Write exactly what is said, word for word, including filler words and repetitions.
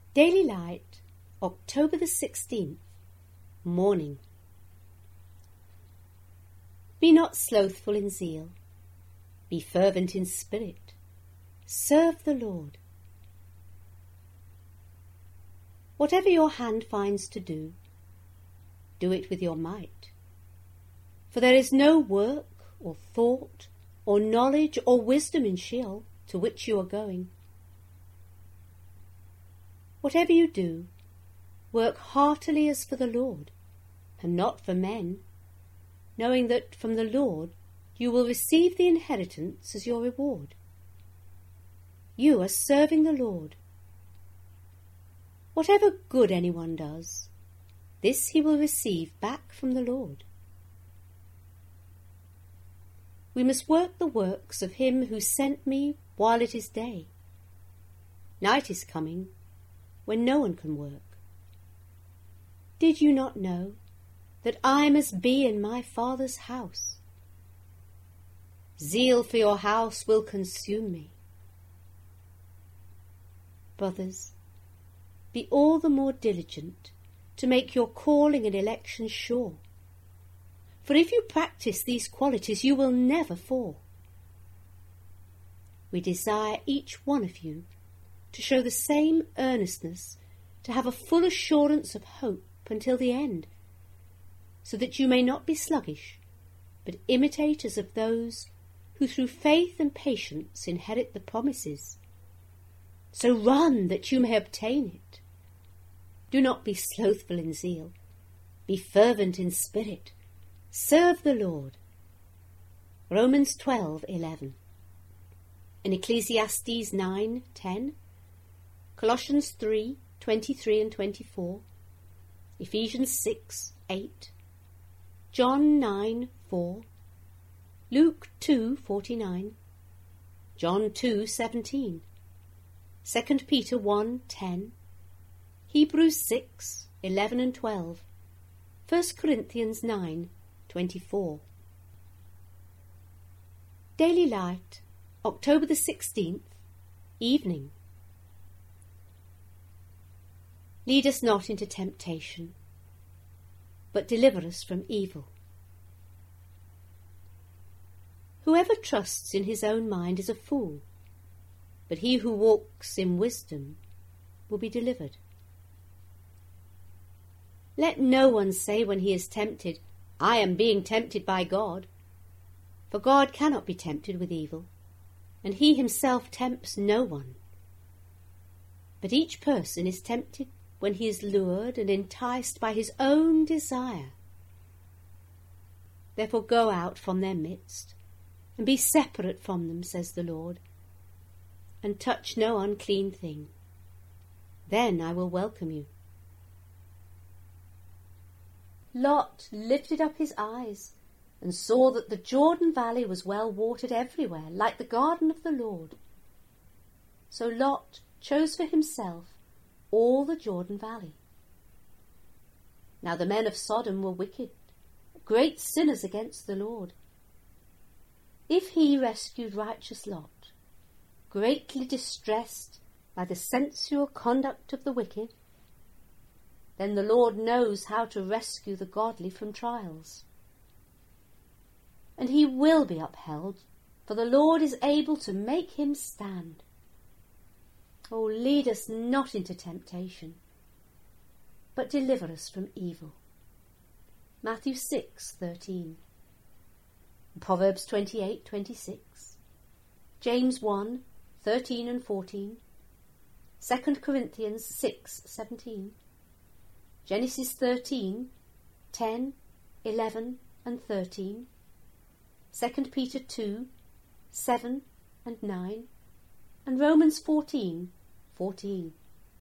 Daily Light, October the sixteenth, Morning. Be not slothful in zeal, be fervent in spirit, serve the Lord. Whatever your hand finds to do, do it with your might. For there is no work, or thought, or knowledge, or wisdom in Sheol, to which you are going. Whatever you do, work heartily as for the Lord, and not for men, knowing that from the Lord you will receive the inheritance as your reward. You are serving the Lord. Whatever good anyone does, this he will receive back from the Lord. We must work the works of him who sent me while it is day. Night is coming, when no one can work. Did you not know that I must be in my Father's house? Zeal for your house will consume me. Brothers, be all the more diligent to make your calling and election sure. For if you practice these qualities, you will never fall. We desire each one of you to show the same earnestness, to have a full assurance of hope until the end, so that you may not be sluggish, but imitators of those who through faith and patience inherit the promises. So run that you may obtain it. Do not be slothful in zeal, be fervent in spirit, serve the Lord. Romans twelve eleven. In Ecclesiastes nine ten, Colossians three twenty-three and twenty-four, Ephesians six eight, John nine four, Luke two forty-nine, John two seventeen, Second Peter one ten, Hebrews six eleven and twelve, First Corinthians nine twenty-four. Daily Light, October the sixteenth, Evening. Lead us not into temptation, but deliver us from evil. Whoever trusts in his own mind is a fool, but he who walks in wisdom will be delivered. Let no one say when he is tempted, I am being tempted by God. For God cannot be tempted with evil, and he himself tempts no one. But each person is tempted when he is lured and enticed by his own desire. Therefore go out from their midst, and be separate from them, says the Lord, and touch no unclean thing. Then I will welcome you. Lot lifted up his eyes and saw that the Jordan valley was well watered everywhere, like the garden of the Lord. So Lot chose for himself all the Jordan valley. Now the men of Sodom were wicked, great sinners against the Lord. If he rescued righteous Lot, greatly distressed by the sensual conduct of the wicked, then the Lord knows how to rescue the godly from trials. And he will be upheld, for the Lord is able to make him stand. O lead us not into temptation, but deliver us from evil. Matthew six thirteen, Proverbs twenty-eight twenty-six, James one thirteen and fourteen, Second Corinthians six seventeen, Genesis thirteen ten, eleven and thirteen, Second Peter two seven and nine, and Romans fourteen fourteen.